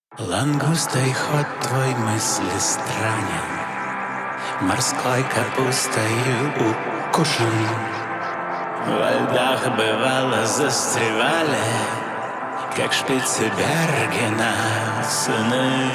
Лангустой ход твой мысли странен, морской капустою укушен. Во льдах бывало застревали, как Шпицбергена сыны.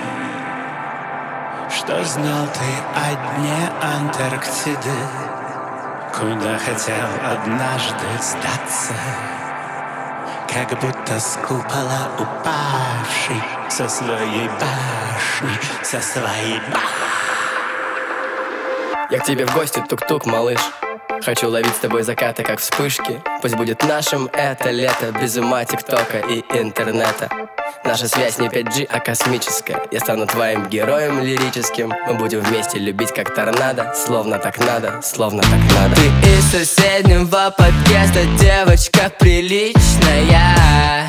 Что знал ты о дне Антарктиды, куда хотел однажды сдаться, как будто с купола упавший со своей башни, со своей башни. Я к тебе в гости, тук-тук, малыш. Хочу ловить с тобой закаты, как вспышки. Пусть будет нашим это лето, без ума тиктока и интернета. Наша связь не 5G, а космическая. Я стану твоим героем лирическим. Мы будем вместе любить как торнадо. Словно так надо, словно так надо. Ты из соседнего подъезда, девочка приличная.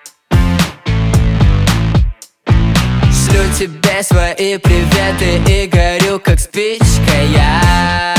Шлю тебе свои приветы и горю как спичка я.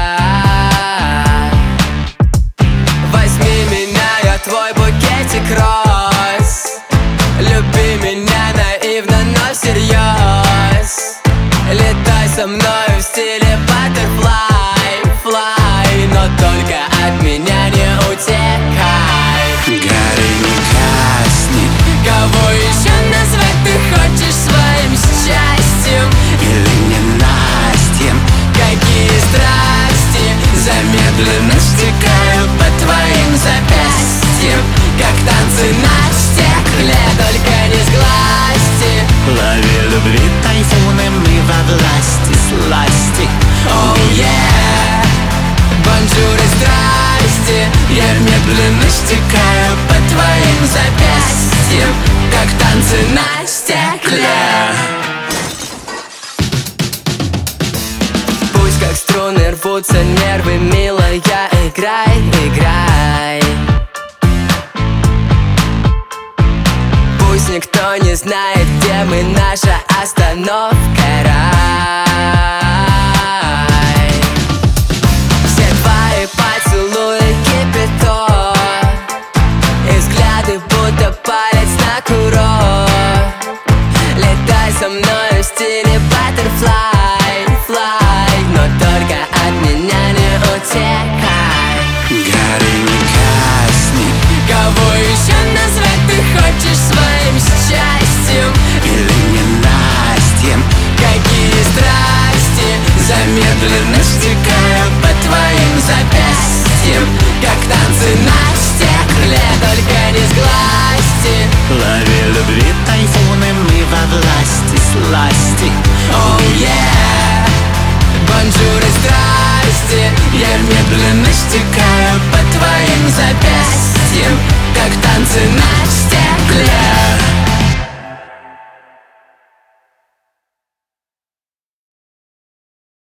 Возьми меня, я твой букетик роз. Люби меня наивно, но всерьез. Летай со мной в стиле butterfly, fly, но только от меня не утекай. Гори, не гасни. Кого еще назвать ты хочешь своим счастьем? Или ненастьем? Какие страсти замедленно стекают по твоим запястьям, как танцы на стекле, только не сглазьте. Лови любви тайфуны, мы во власти сласти. Oh yeah, бонжур и здрасте. Я медленно стекаю по твоим запястьям, как танцы на стекле. Пусть как струны рвутся нервы, милая, играй, играй. Пусть никто не знает, где мы, наша остановка рай. Все твои поцелуи кипяток, и взгляды будто палец на курок. Летай со мной в стиле butterfly, fly, но только от меня не утекай. Гори, не гасни. Кого еще назвать ты хочешь своим счастьем? Или ненастьем? Какие страсти замедленно стекают по твоим запястьям, как танцы на стекле, только не сглазьте. Лови любви тайфуны, мы во власти сласти. Oh yeah.